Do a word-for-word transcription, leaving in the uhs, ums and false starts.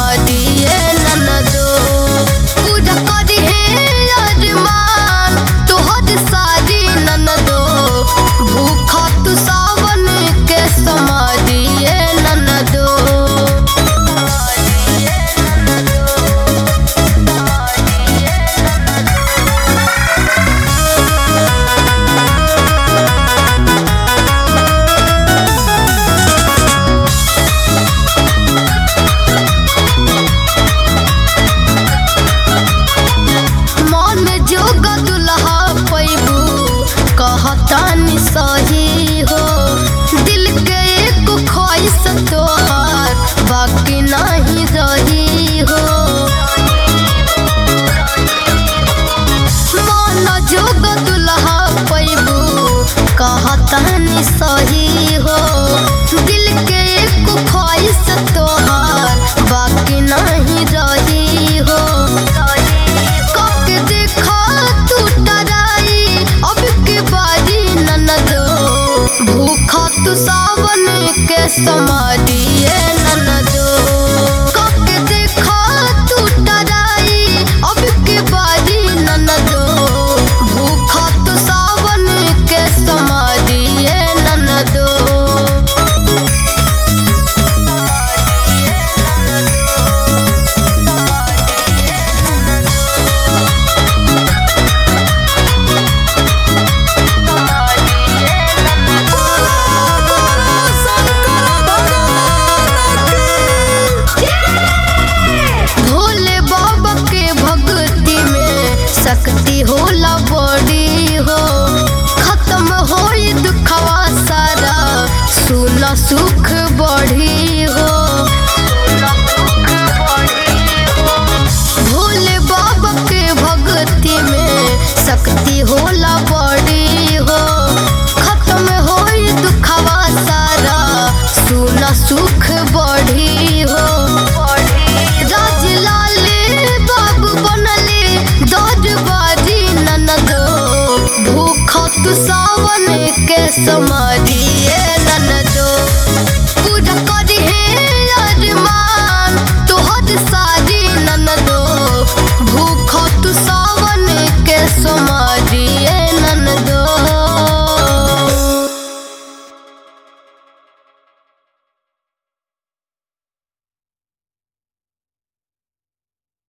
समाधिए ननदो पूजा करी है अरमान तोहर सारी ननदो भूखा तू सावन के समाधिए ननदो। कहतानी सही हो दिल के एक ख्वाहिश तोहार बाकी नहीं रही हो मन जोग दुल्हा पैबू कहतानी सही हो दिल के एक ख्वाहिश तोहार बाकी नहीं रही हो। भूखा तू सावन के समाधिए ननदो कब देखा तू डराई अब के बारी ननदो भूखा तू सावन के समाधिए ननदो। शक्ति होला बड़ी हो खत्म हो दुखवा सारा सुना सुख बढ़ी हो। भोले बाबा के भक्ति में शक्ति होला बड़ी हो खत्म हो दुखवा सारा सुना सुख बढ़ी हो। भूखा तू सावन के समाधि